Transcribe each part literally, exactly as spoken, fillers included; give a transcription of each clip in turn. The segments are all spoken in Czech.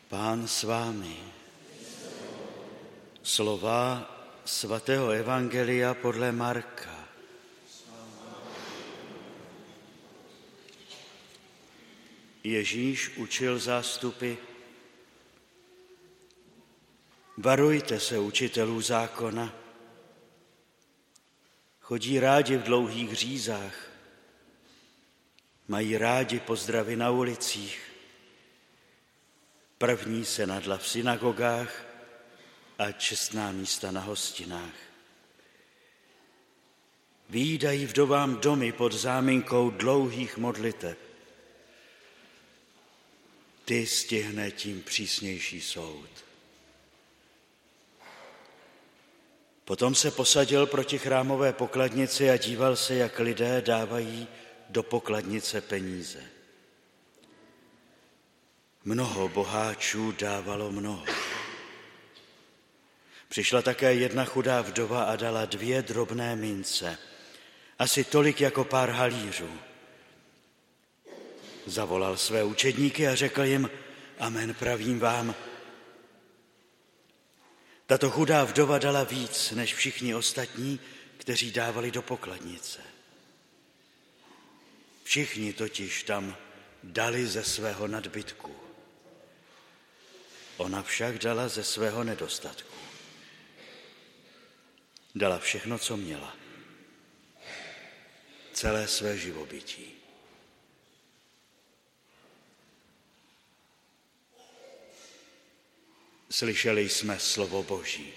Pán s vámi. Slova svatého evangelia podle Marka. Ježíš učil zástupy: varujte se učitelů zákona. Chodí rádi v dlouhých řízách, mají rádi pozdravy na ulicích, první senadla v synagogách a čestná místa na hostinách. Vyjídají vdovám domy pod záminkou dlouhých modliteb. Ty stihne tím přísnější soud. Potom se posadil proti chrámové pokladnici a díval se, jak lidé dávají do pokladnice peníze. Mnoho boháčů dávalo mnoho. Přišla také jedna chudá vdova a dala dvě drobné mince, asi tolik jako pár halířů. Zavolal své učedníky a řekl jim: amen, pravím vám, tato chudá vdova dala víc než všichni ostatní, kteří dávali do pokladnice. Všichni totiž tam dali ze svého nadbytku. Ona však dala ze svého nedostatku. Dala všechno, co měla. Celé své živobytí. Slyšeli jsme slovo Boží.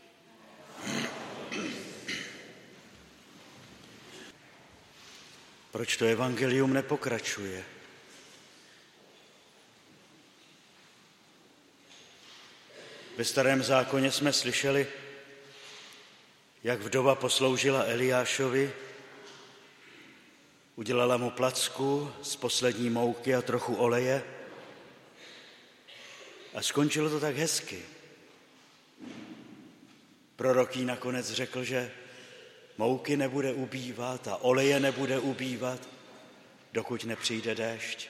Proč to evangelium nepokračuje? Ve Starém zákoně jsme slyšeli, jak vdova posloužila Eliášovi, udělala mu placku z poslední mouky a trochu oleje a skončilo to tak hezky. Prorok jí nakonec řekl, že mouky nebude ubývat a oleje nebude ubývat, dokud nepřijde déšť.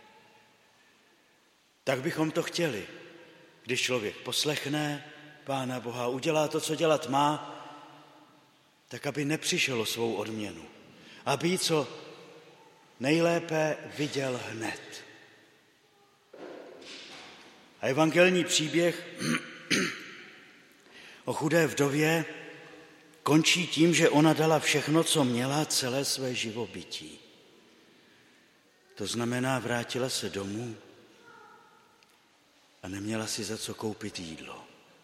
Tak bychom to chtěli, když člověk poslechne Pána Boha, udělá to, co dělat má, tak aby nepřišel o svou odměnu, aby ji co nejlépe viděl hned. A evangelní příběh o chudé vdově končí tím, že ona dala všechno, co měla, celé své živobytí. To znamená, vrátila se domů a neměla si za co koupit jídlo.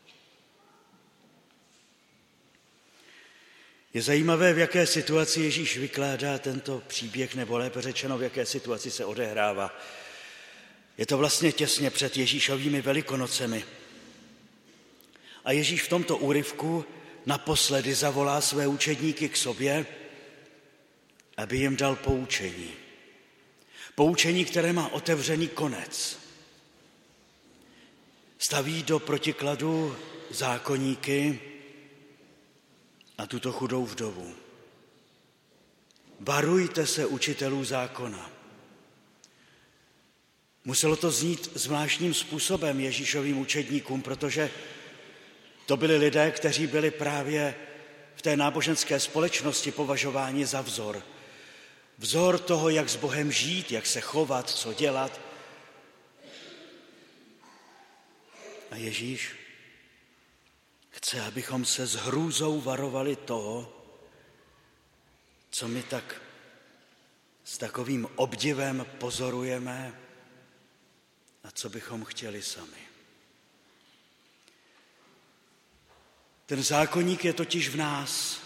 Je zajímavé, v jaké situaci Ježíš vykládá tento příběh, nebo lépe řečeno, v jaké situaci se odehrává. Je to vlastně těsně před Ježíšovými velikonocemi. A Ježíš v tomto úryvku naposledy zavolá své učedníky k sobě, aby jim dal poučení. Poučení, které má otevřený konec. Staví do protikladu zákoníky a tuto chudou vdovu. Varujte se učitelů zákona. Muselo to znít zvláštním způsobem Ježíšovým učedníkům, protože to byli lidé, kteří byli právě v té náboženské společnosti považováni za vzor. Vzor toho, jak s Bohem žít, jak se chovat, co dělat. A Ježíš chce, abychom se s hrůzou varovali toho, co my tak s takovým obdivem pozorujeme a co bychom chtěli sami. Ten zákoník je totiž v nás.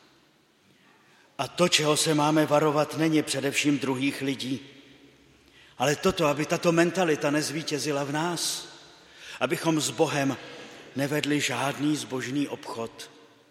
A to, čeho se máme varovat, není především druhých lidí, ale toto, aby tato mentalita nezvítězila v nás, abychom s Bohem nevedli žádný zbožný obchod.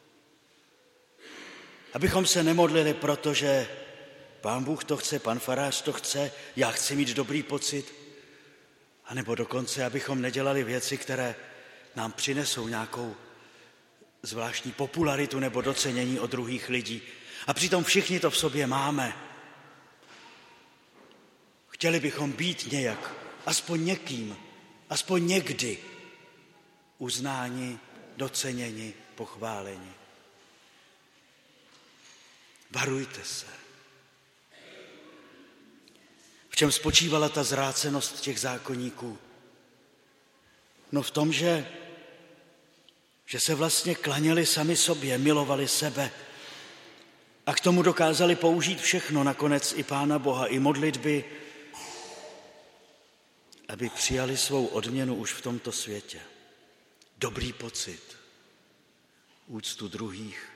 Abychom se nemodlili, protože Pán Bůh to chce, pan farář to chce, já chci mít dobrý pocit, anebo dokonce, abychom nedělali věci, které nám přinesou nějakou zvláštní popularitu nebo docenění od druhých lidí. A přitom všichni to v sobě máme. Chtěli bychom být nějak, aspoň někým aspoň někdy uznáni, doceněni, pochváleni. Varujte se. V čem spočívala ta zrácenost těch zákonníků? No v tom, že, že se vlastně klaněli sami sobě, milovali sebe a k tomu dokázali použít všechno, nakonec i Pána Boha, i modlitby, aby přijali svou odměnu už v tomto světě. Dobrý pocit, úctu druhých.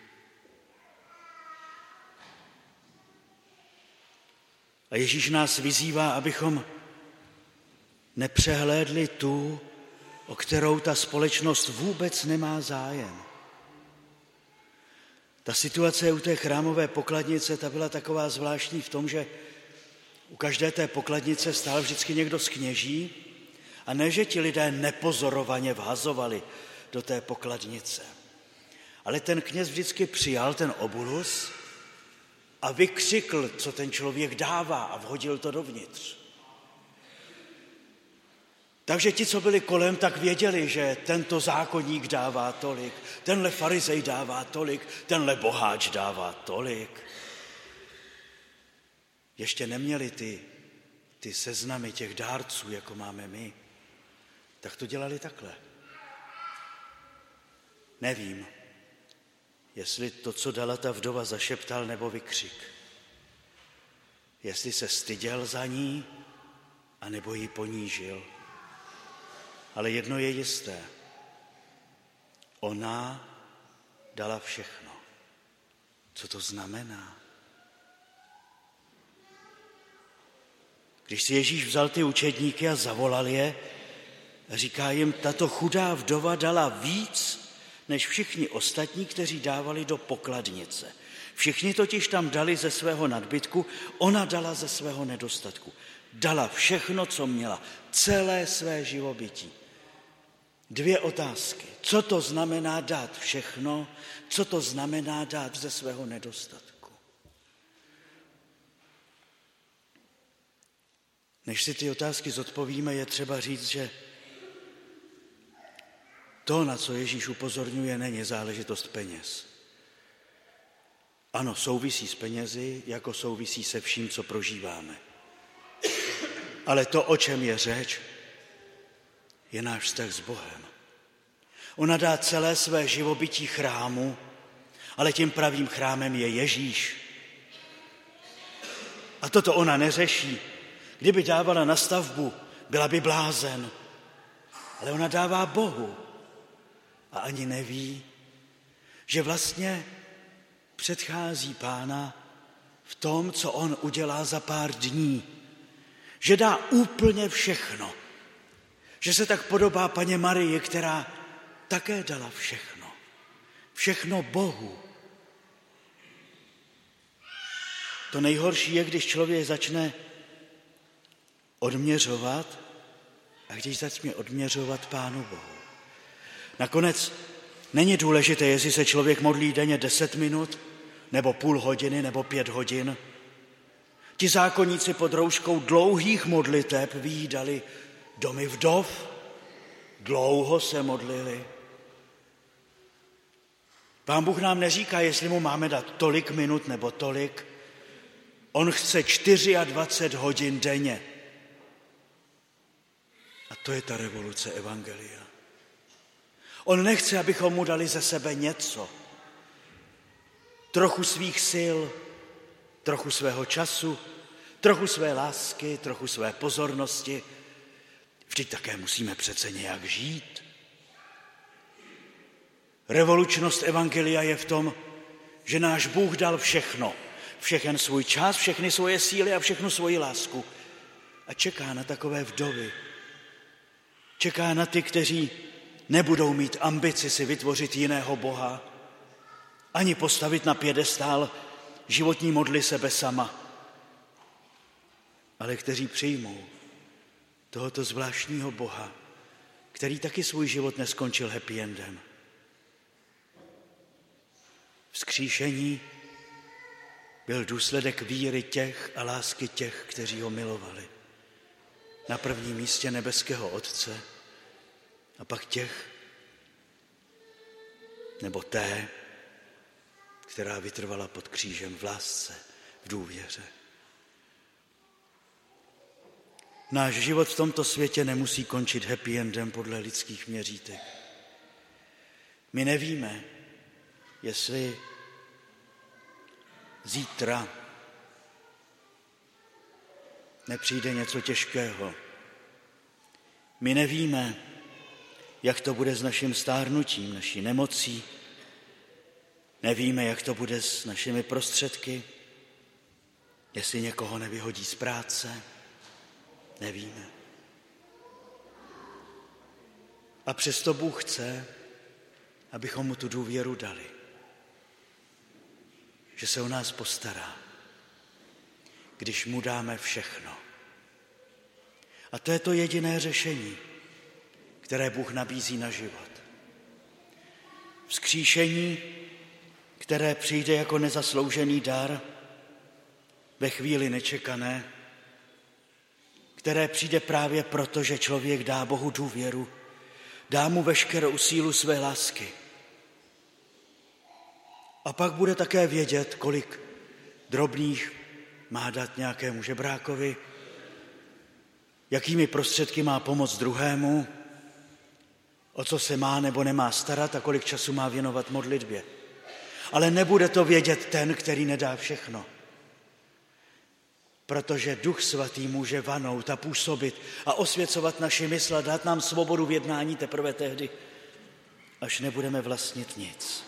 A Ježíš nás vyzývá, abychom nepřehlédli tu, o kterou ta společnost vůbec nemá zájem. Ta situace u té chrámové pokladnice, ta byla taková zvláštní v tom, že u každé té pokladnice stál vždycky někdo z kněží a ne, že ti lidé nepozorovaně vhazovali do té pokladnice. Ale ten kněz vždycky přijal ten obolus a vykřikl, co ten člověk dává a vhodil to dovnitř. Takže ti, co byli kolem, tak věděli, že tento zákonník dává tolik, tenhle farizej dává tolik, tenhle boháč dává tolik. Ještě neměli ty, ty seznamy těch dárců, jako máme my. Tak to dělali takhle. Nevím, jestli to, co dala ta vdova, zašeptal nebo vykřik. Jestli se styděl za ní, anebo ji ponížil. Ale jedno je jisté. Ona dala všechno. Co to znamená? Když si Ježíš vzal ty učedníky a zavolal je, říká jim, tato chudá vdova dala víc, než všichni ostatní, kteří dávali do pokladnice. Všichni totiž tam dali ze svého nadbytku, ona dala ze svého nedostatku. Dala všechno, co měla, celé své živobytí. Dvě otázky. Co to znamená dát všechno? Co to znamená dát ze svého nedostatku? Než si ty otázky zodpovíme, je třeba říct, že to, na co Ježíš upozorňuje, není záležitost peněz. Ano, souvisí s penězi, jako souvisí se vším, co prožíváme. Ale to, o čem je řeč, je náš vztah s Bohem. Ona dá celé své živobytí chrámu, ale tím pravým chrámem je Ježíš. A toto ona neřeší. Kdyby dávala na stavbu, byla by blázen. Ale ona dává Bohu. A ani neví, že vlastně předchází Pána v tom, co on udělá za pár dní. Že dá úplně všechno. Že se tak podobá Panně Marii, která také dala všechno. Všechno Bohu. To nejhorší je, když člověk začne odměřovat a když začne odměřovat Pánu Bohu. Nakonec není důležité, jestli se člověk modlí denně deset minut, nebo půl hodiny, nebo pět hodin. Ti zákonníci pod rouškou dlouhých modliteb vyjídali domy vdov, dlouho se modlili. Pán Bůh nám neříká, jestli mu máme dát tolik minut nebo tolik. On chce dvacet čtyři hodin denně. A to je ta revoluce evangelia. On nechce, abychom mu dali ze sebe něco. Trochu svých sil, trochu svého času, trochu své lásky, trochu své pozornosti. Vždyť také musíme přece nějak žít. Revolučnost evangelia je v tom, že náš Bůh dal všechno. Všechen svůj čas, všechny svoje síly a všechnu svoji lásku. A čeká na takové vdovy. Čeká na ty, kteří nebudou mít ambici si vytvořit jiného Boha, ani postavit na piedestál životní modly sebe sama, ale kteří přijmou tohoto zvláštního Boha, který taky svůj život neskončil happy endem. Vzkříšení byl důsledek víry těch a lásky těch, kteří ho milovali. Na prvním místě nebeského Otce A pak těch, nebo té, která vytrvala pod křížem v lásce, v důvěře. Náš život v tomto světě nemusí končit happy endem podle lidských měřítek. My nevíme, jestli zítra nepřijde něco těžkého. My nevíme, jak to bude s naším stárnutím, naší nemocí. Nevíme, jak to bude s našimi prostředky, jestli někoho nevyhodí z práce. Nevíme. A přesto Bůh chce, abychom mu tu důvěru dali. Že se o nás postará, když mu dáme všechno. A to je to jediné řešení, které Bůh nabízí na život. Vzkříšení, které přijde jako nezasloužený dar, ve chvíli nečekané, které přijde právě proto, že člověk dá Bohu důvěru, dá mu veškerou sílu své lásky. A pak bude také vědět, kolik drobných má dát nějakému žebrákovi, jakými prostředky má pomoct druhému, o co se má nebo nemá starat a kolik času má věnovat modlitbě. Ale nebude to vědět ten, který nedá všechno. Protože Duch Svatý může vanout a působit a osvěcovat naši mysl a dát nám svobodu v jednání teprve tehdy, až nebudeme vlastnit nic.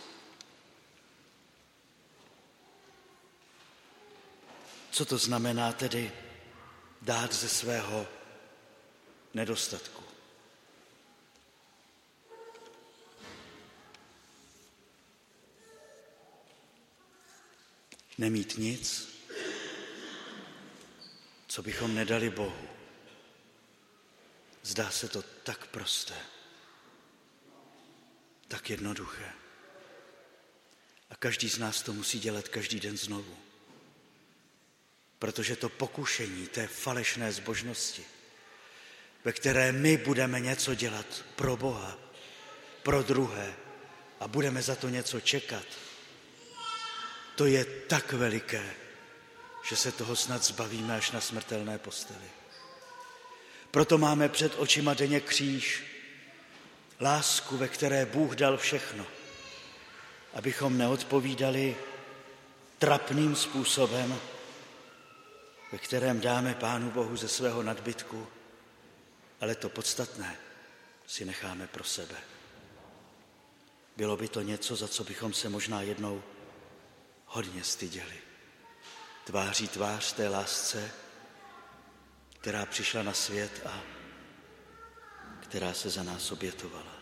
Co to znamená tedy dát ze svého nedostatku? Nemít nic, co bychom nedali Bohu. Zdá se to tak prosté, tak jednoduché. A každý z nás to musí dělat každý den znovu. Protože to pokušení té falešné zbožnosti, ve které my budeme něco dělat pro Boha, pro druhé a budeme za to něco čekat, to je tak veliké, že se toho snad zbavíme až na smrtelné posteli. Proto máme před očima denně kříž, lásku, ve které Bůh dal všechno, abychom neodpovídali trapným způsobem, ve kterém dáme Pánu Bohu ze svého nadbytku, ale to podstatné si necháme pro sebe. Bylo by to něco, za co bychom se možná jednou hodně styděli. Tváří tvář té lásce, která přišla na svět a která se za nás obětovala.